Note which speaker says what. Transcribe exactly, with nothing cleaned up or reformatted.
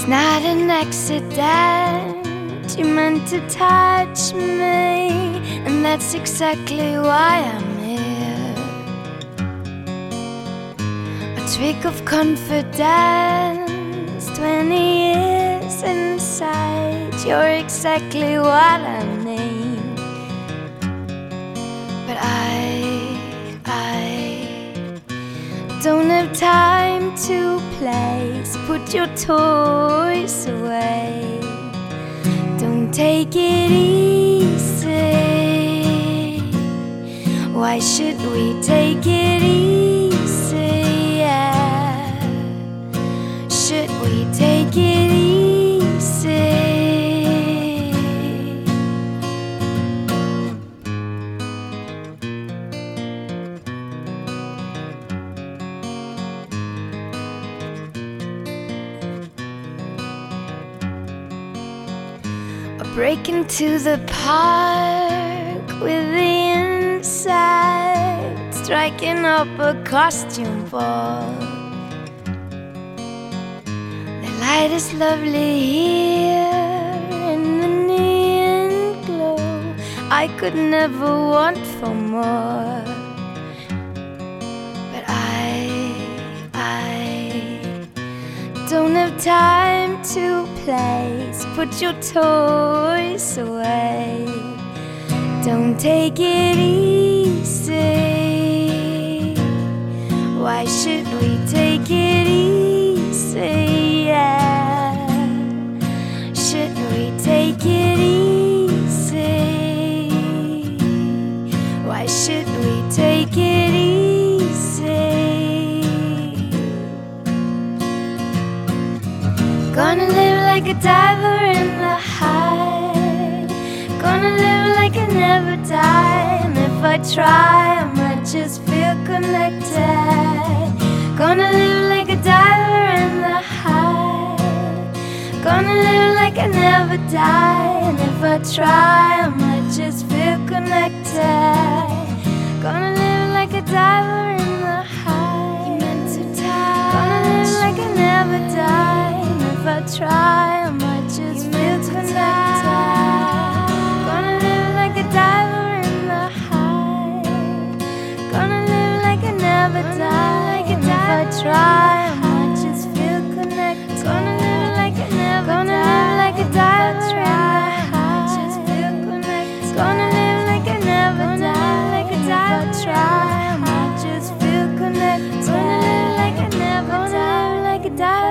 Speaker 1: It's not an accident, you meant to touch me, and that's exactly why I'm here. A trick of confidence, twenty years inside, you're exactly what I need. But I, I don't have time to play, so put your toys away. Don't take it easy. Why should we take it easy? Yeah. Should we take it easy? Break into the park with the inside, striking up a costume ball. The light is lovely here in the neon glow. I could never want for more. But I, I don't have time to play, so put your toys away. Don't take it easy. Why should we take it easy? Yeah. Should we take it easy? Why should we take it easy? Gonna live like a diver in the high. Gonna live like I never die. And if I try, I might just feel connected. Gonna live like a diver in the high. Gonna live like I never die. And if I try, I might just feel connected. Gonna live like a diver in the high. You meant to die. Gonna live like I never die. If I try, I might just feel connected. Gonna live like a diver in the high. Gonna live like I never die. If I try, I might just feel connected. Gonna live like I never die. Gonna live like a diver in the high. Just feel connected. Gonna live like I never die. If I try, I might just feel connected. Gonna live like I never die. Like a diver.